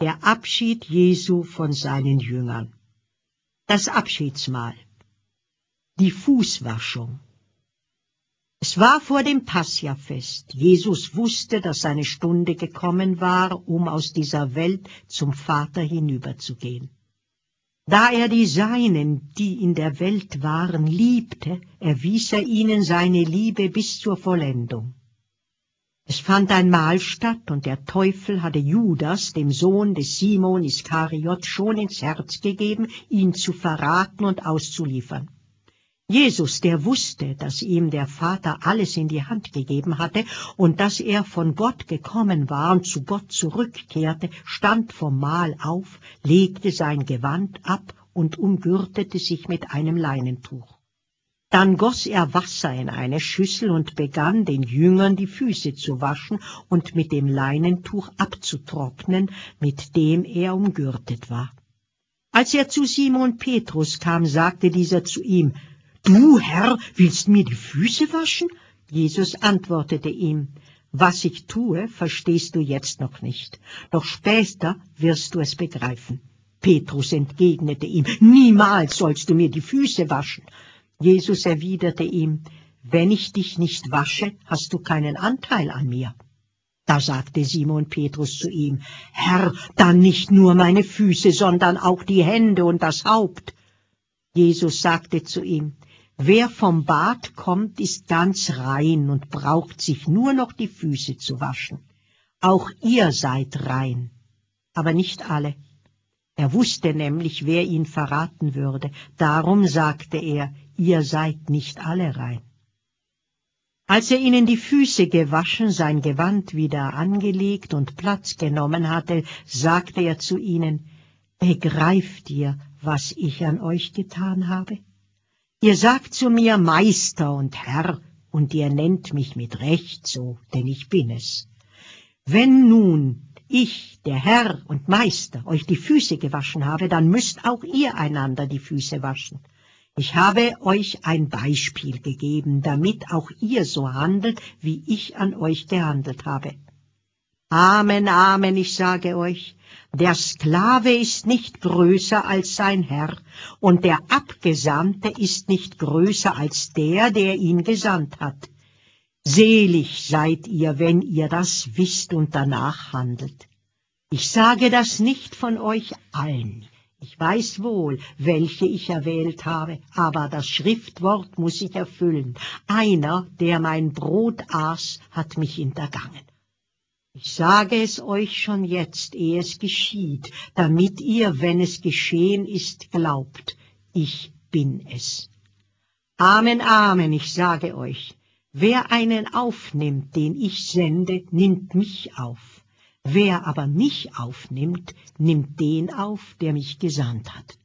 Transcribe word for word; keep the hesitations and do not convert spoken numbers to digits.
Der Abschied Jesu von seinen Jüngern. Das Abschiedsmahl. Die Fußwaschung. Es war vor dem Passiafest. Jesus wusste, dass seine Stunde gekommen war, um aus dieser Welt zum Vater hinüberzugehen. Da er die Seinen, die in der Welt waren, liebte, erwies er ihnen seine Liebe bis zur Vollendung. Es fand ein Mahl statt, und der Teufel hatte Judas, dem Sohn des Simon Iskariot, schon ins Herz gegeben, ihn zu verraten und auszuliefern. Jesus, der wusste, dass ihm der Vater alles in die Hand gegeben hatte und dass er von Gott gekommen war und zu Gott zurückkehrte, stand vom Mahl auf, legte sein Gewand ab und umgürtete sich mit einem Leinentuch. Dann goss er Wasser in eine Schüssel und begann, den Jüngern die Füße zu waschen und mit dem Leinentuch abzutrocknen, mit dem er umgürtet war. Als er zu Simon Petrus kam, sagte dieser zu ihm: »Du, Herr, willst mir die Füße waschen?« Jesus antwortete ihm: »Was ich tue, verstehst du jetzt noch nicht, doch später wirst du es begreifen.« Petrus entgegnete ihm: »Niemals sollst du mir die Füße waschen.« Jesus erwiderte ihm: »Wenn ich dich nicht wasche, hast du keinen Anteil an mir.« Da sagte Simon Petrus zu ihm: »Herr, dann nicht nur meine Füße, sondern auch die Hände und das Haupt.« Jesus sagte zu ihm: »Wer vom Bad kommt, ist ganz rein und braucht sich nur noch die Füße zu waschen. Auch ihr seid rein, aber nicht alle.« Er wusste nämlich, wer ihn verraten würde. Darum sagte er: »Ihr seid nicht alle rein.« Als er ihnen die Füße gewaschen, sein Gewand wieder angelegt und Platz genommen hatte, sagte er zu ihnen: »Begreift ihr, was ich an euch getan habe? Ihr sagt zu mir Meister und Herr, und ihr nennt mich mit Recht so, denn ich bin es. Wenn nun ich, der Herr und Meister, euch die Füße gewaschen habe, dann müsst auch ihr einander die Füße waschen. Ich habe euch ein Beispiel gegeben, damit auch ihr so handelt, wie ich an euch gehandelt habe. Amen, Amen, ich sage euch, der Sklave ist nicht größer als sein Herr, und der Abgesandte ist nicht größer als der, der ihn gesandt hat. Selig seid ihr, wenn ihr das wisst und danach handelt. Ich sage das nicht von euch allen. Ich weiß wohl, welche ich erwählt habe, aber das Schriftwort muss sich erfüllen. Einer, der mein Brot aß, hat mich hintergangen. Ich sage es euch schon jetzt, ehe es geschieht, damit ihr, wenn es geschehen ist, glaubt, ich bin es. Amen, Amen, ich sage euch, wer einen aufnimmt, den ich sende, nimmt mich auf. Wer aber mich aufnimmt, nimmt den auf, der mich gesandt hat.